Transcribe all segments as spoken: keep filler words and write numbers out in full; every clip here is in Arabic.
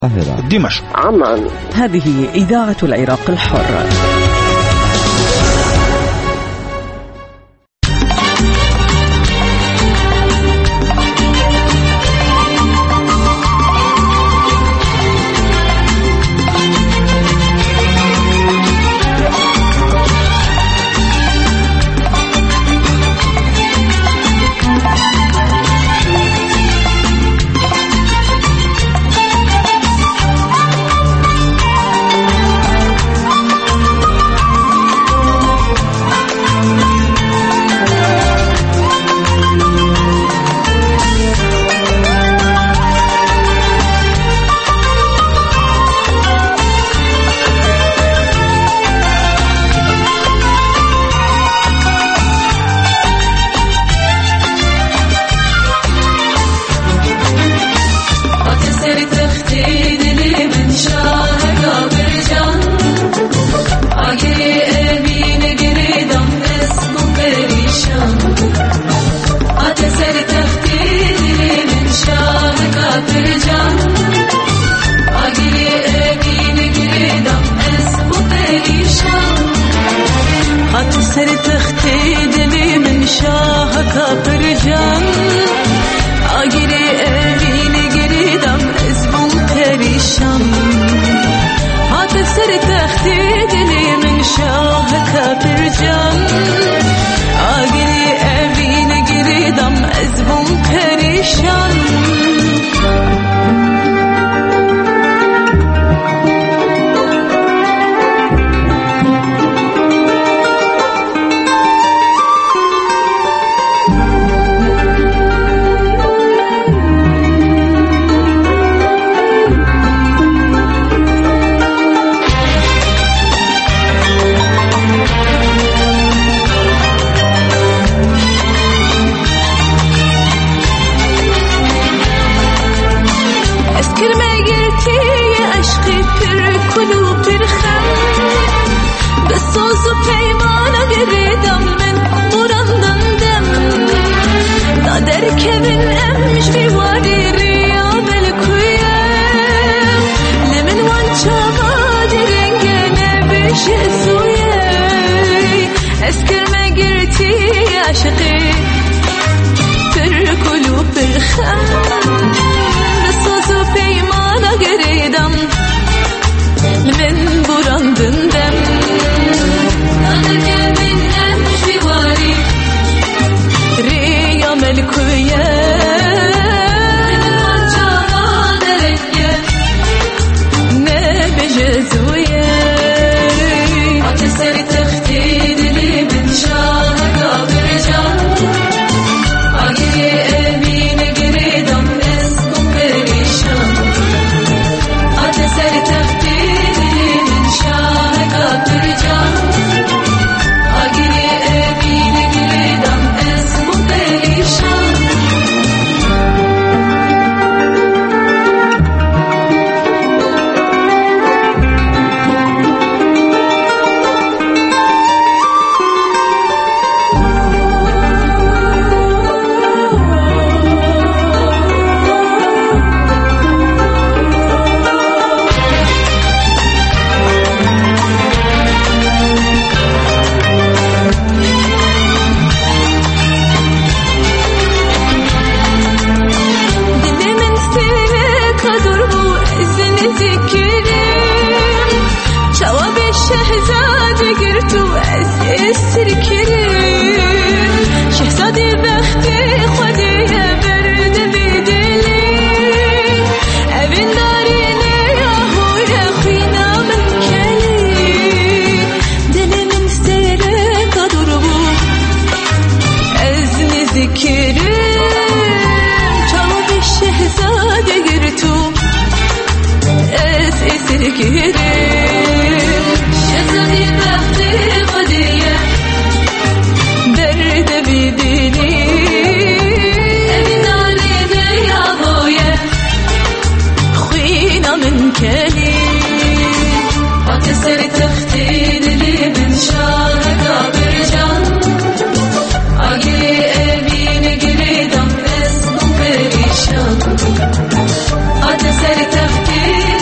القاهرة، دمشق، عمان. هذه إذاعة العراق الحر. سر تفكير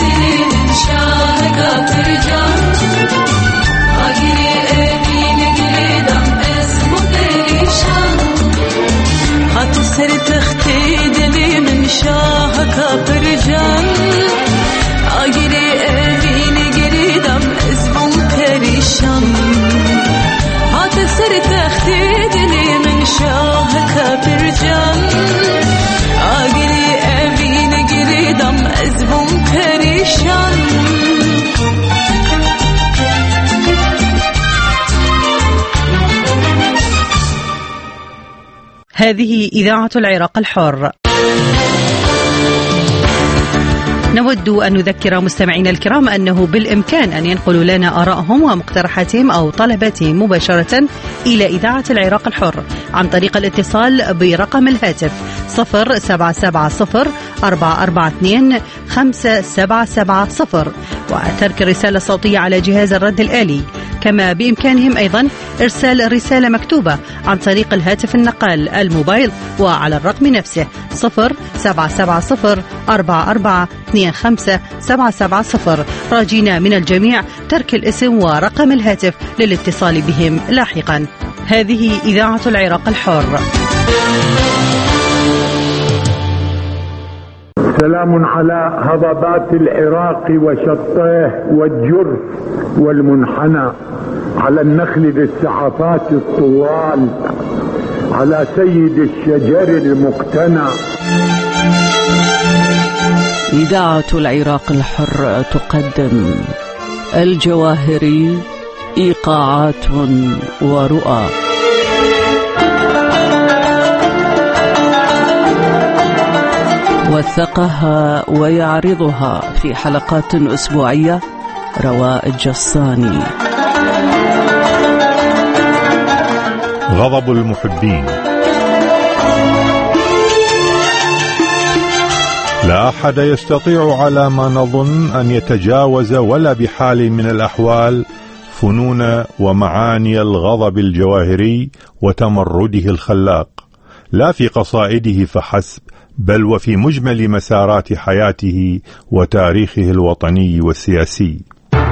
هذه إذاعة العراق الحر. نود أن نذكر مستمعينا الكرام أنه بالإمكان أن ينقلوا لنا آرائهم ومقترحاتهم أو طلباتهم مباشرة إلى إذاعة العراق الحر عن طريق الاتصال برقم الهاتف صفر سبعة سبعة صفر أربعة أربعة اثنين خمسة سبعة سبعة صفر وترك الرسالة الصوتية على جهاز الرد الآلي. كما بإمكانهم أيضا إرسال رسالة مكتوبة عن طريق الهاتف النقال الموبايل وعلى الرقم نفسه صفر سبعة سبعة صفر أربعة أربعة اثنين خمسة سبعة سبعة صفر، راجينا من الجميع ترك الاسم ورقم الهاتف للاتصال بهم لاحقا. هذه إذاعة العراق الحر. سلام على هضبات العراق وشطيه والجرف والمنحنى، على النخل ذي السحفات الطوال، على سيد الشجر المقتنى. إذاعة العراق الحر تقدم الجواهري إيقاعات ورؤى. وثقها ويعرضها في حلقات أسبوعية رواء الجصاني. غضب المحبين. لا أحد يستطيع على ما نظن أن يتجاوز ولا بحال من الأحوال فنون ومعاني الغضب الجواهري وتمرده الخلاق، لا في قصائده فحسب، بل وفي مجمل مسارات حياته وتاريخه الوطني والسياسي.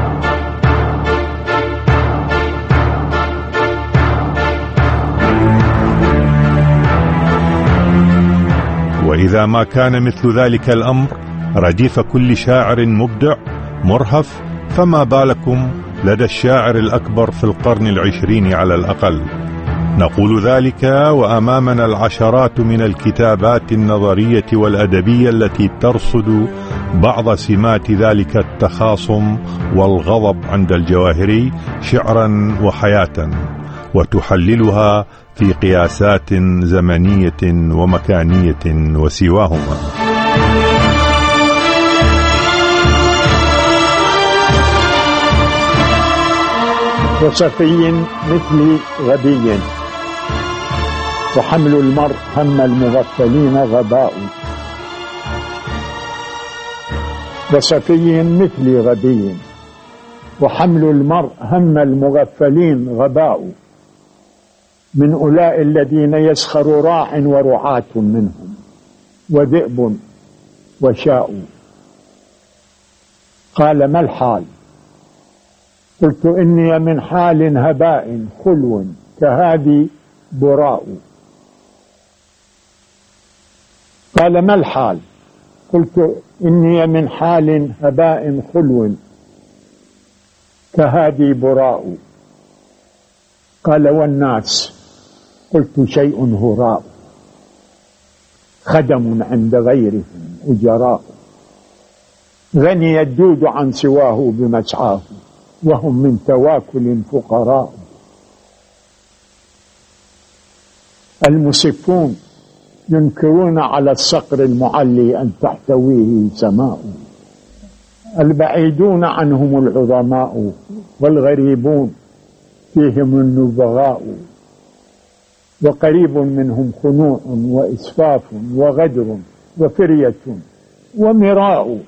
وإذا ما كان مثل ذلك الأمر رديف كل شاعر مبدع مرهف، فما بالكم لدى الشاعر الأكبر في القرن العشرين على الأقل. نقول ذلك وأمامنا العشرات من الكتابات النظرية والأدبية التي ترصد بعض سمات ذلك التخاصم والغضب عند الجواهري شعرا وحياة، وتحللها في قياسات زمنية ومكانية وسواهما. وصفي مثل غبي، وحمل المرء هم المغفلين غباء. وصفي مثل غبي، وحمل المرء هم المغفلين غباء. من أولئك الذين يسخر راع ورعاة منهم، وذئب وشاء. قال: ما الحال؟ قلت: إني من حال هباء خلو كهادي براء. قال: ما الحال؟ قلت: إني من حال هباء خلو كهادي براء. قال: والناس؟ قلت: شيء هراء، خدم عند غيرهم أجراء. غني الدود عن سواه بمسعاه، وهم من تواكل فقراء. المسفون ينكرون على الصقر المعلي أن تحتويه سماء. البعيدون عنهم العظماء، والغريبون فيهم النبغاء. وقريب منهم خنوع وإسفاف وغدر وفرية ومراء.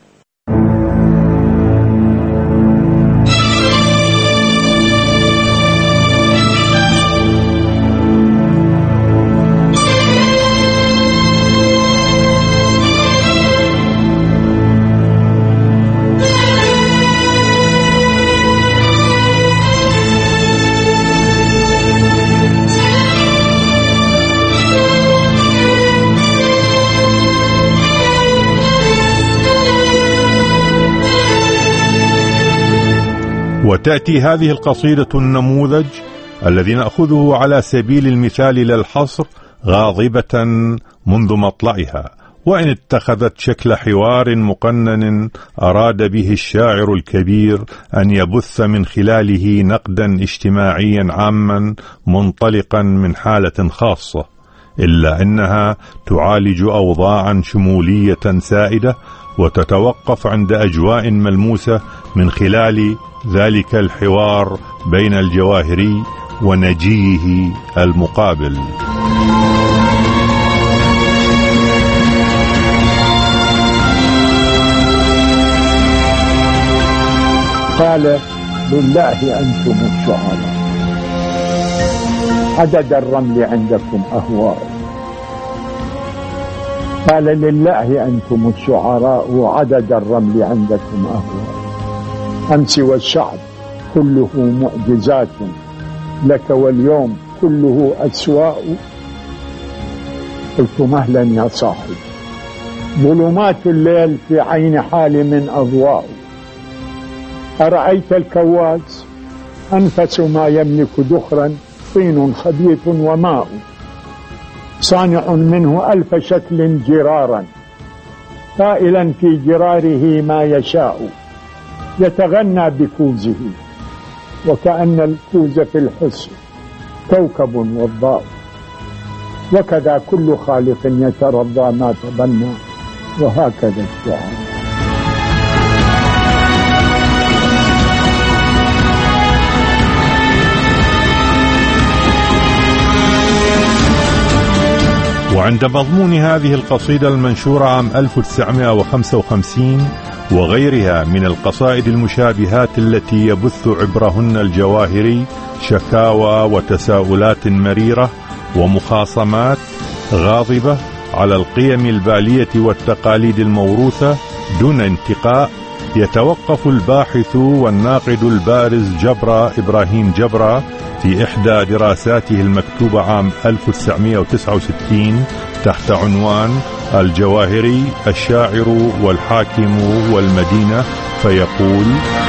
وتأتي هذه القصيدة النموذج الذي نأخذه على سبيل المثال للحصر غاضبة منذ مطلعها، وإن اتخذت شكل حوار مقنن أراد به الشاعر الكبير أن يبث من خلاله نقدا اجتماعيا عاما منطلقا من حالة خاصة، إلا أنها تعالج أوضاعا شمولية سائدة وتتوقف عند أجواء ملموسة من خلال ذلك الحوار بين الجواهري ونجيه المقابل. قال لله أنتم الشعراء عدد الرمل عندكم أهواء. قال لله أنتم الشعراء وعدد الرمل عندكم أهواء. أمس والشعب كله معجزات لك واليوم كله أسواء. قلت مهلا يا صاحب، ظلمات الليل في عين حالم أضواء. أرأيت الكواز أنفس ما يملك دخرا طين خبيث وماء، صانع منه ألف شكل جرارا قائلا في جراره ما يشاء، يتغنى بكوزه وكأن الكوز في الحسن كوكب وضاء. وكذا كل خالق يترضى ما تبنى، وهكذا الشعر. وعند مضمون هذه القصيدة المنشورة عام ألف وتسعمائة وخمسة وخمسين وغيرها من القصائد المشابهات التي يبث عبرهن الجواهري شكاوى وتساؤلات مريرة ومخاصمات غاضبة على القيم البالية والتقاليد الموروثة دون انتقاء، يتوقف الباحث والناقد البارز جبرة إبراهيم جبرة في إحدى دراساته المكتوبة عام ألف وتسعمائة وتسعة وستين تحت عنوان الجواهري الشاعر والحاكم والمدينة، فيقول: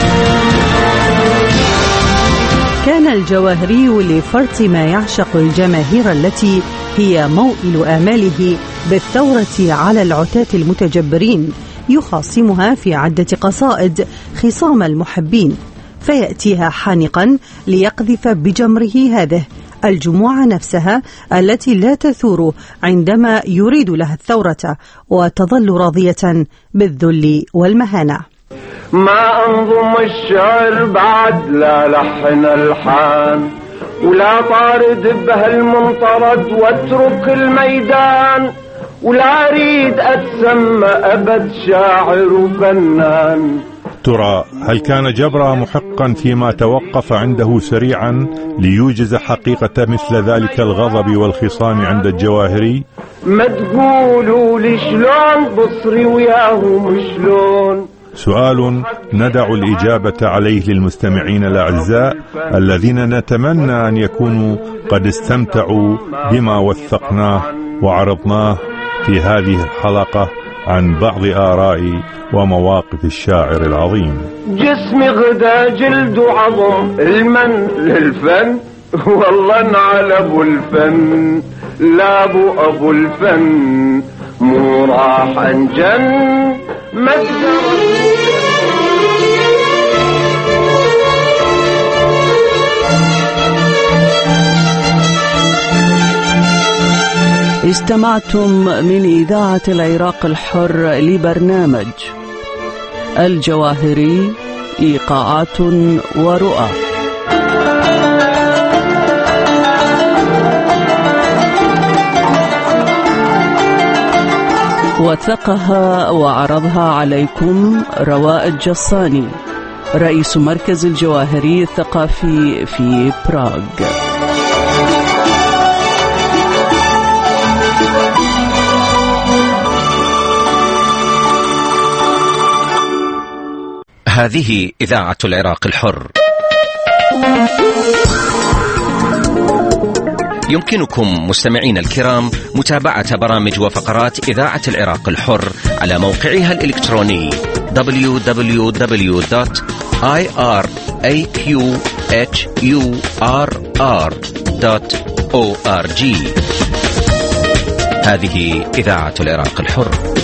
كان الجواهري لفرط ما يعشق الجماهير التي هي موئل آماله بالثورة على العتاة المتجبرين، يخاصمها في عدة قصائد خصام المحبين، فيأتيها حانقا ليقذف بجمره هذه الجموع نفسها التي لا تثور عندما يريد لها الثورة وتظل راضية بالذل والمهانة. ما أنظم الشعر بعد لا لحن الحان، ولا طارد بهالمنطرد واترك الميدان، ولا أريد أتسمى أبد شاعر وفنان. ترى هل كان جبرة محقا فيما توقف عنده سريعا ليوجز حقيقة مثل ذلك الغضب والخصام عند الجواهري؟ ما تقولوا لي شلون بصري وياهم شلون؟ سؤال ندع الإجابة عليه للمستمعين الأعزاء الذين نتمنى أن يكونوا قد استمتعوا بما وثقناه وعرضناه في هذه الحلقة عن بعض آراء ومواقف الشاعر العظيم. جسمي غدا جلد وعظم، المن للفن والله انعل ابو الفن، لا ابو ابو الفن مو راح انجن استمعتم من إذاعة العراق الحر لبرنامج الجواهري إيقاعات ورؤى. وثقها وعرضها عليكم رواء الجصاني، رئيس مركز الجواهري الثقافي في براغ. هذه إذاعة العراق الحر. يمكنكم مستمعين الكرام متابعة برامج وفقرات إذاعة العراق الحر على موقعها الإلكتروني دبليو دبليو دبليو دوت آي آر إيه كيو إتش يو آر آر دوت أو آر جي. هذه إذاعة العراق الحر.